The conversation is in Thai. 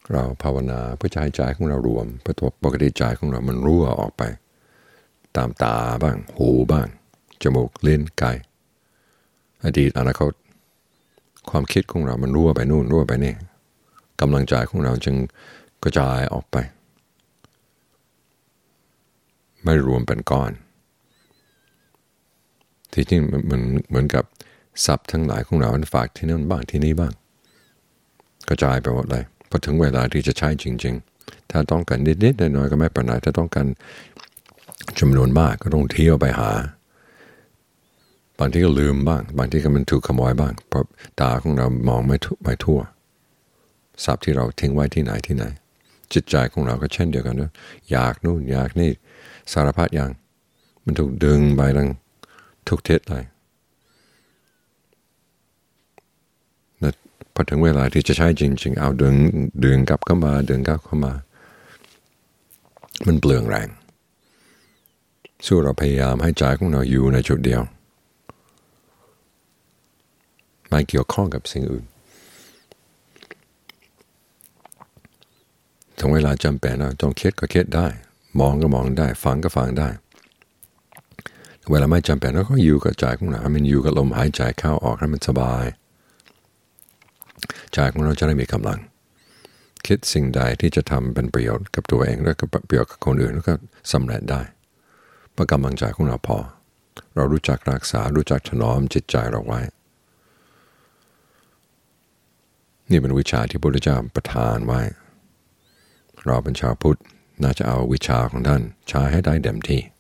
เราภาวนาเพื่อจะให้ใจของเรารวมเพราะปกติใจของเรามันรั่วออกไปตามตาบ้างหูบ้างจมูกลิ้นกายอดีตอนาคตความคิดของเรามันรั่วไปนู่นรั่วไปนี่กำลังใจของเราจึงกระจายออกไปไม่รวมเป็นก้อนที่จริงเหมือนกับทรัพย์ทั้งหลายของเราฝากที่นั่นบ้างที่นี่บ้างกระจายไปหมดเลยพอถึงเวลาที่จะใช้จริงๆถ้าต้องการนิดๆน้อยๆก็ไม่เป็นไรถ้าต้องการจำนวนมากก็ต้องเที่ยวไปหาบางทีก็ลืมบ้างบางทีก็มันถูกขโมยบ้างเพราะตาของเรามองไม่ทั่วทรัพย์ที่เราทิ้งไว้ที่ไหนจิตใจของเราก็เช่นเดียวกันนะอยากนู่นอยากนี่สารพัดอย่างมันถูกดึงไปทั้งทุกทิศเลยแล้วพอถึงเวลาที่จะใช้จริงๆเอาดึงกลับเข้ามามันเปลืองแรงสู้เราพยายามให้ใจของเราอยู่ในจุดเดียวไม่เกี่ยวข้องกับสิ่งอื่นถึงเวลาจำเป็นนะต้องคิดก็คิดได้มองก็มองได้ฟังก็ฟังได้เวลาไม่จำเป็นเราก็อยู่กับใจของเราให้มันอยู่กับลมหายใจเข้าออกให้มันสบายใจของเราจะได้มีกำลังคิดสิ่งใดที่จะทำเป็นประโยชน์กับตัวเองและก็ประโยชน์กับคนอื่นแล้วก็สำเร็จได้เพราะกำลังใจของเราพอเรารู้จักรักษารู้จักถนอมจิตใจเราไว้นี่เป็นวิชาที่พระพุทธเจ้าประทานไว้เราเป็นชาวพุทธน่าจะเอาวิชาของท่านใช้ให้ได้เต็มที่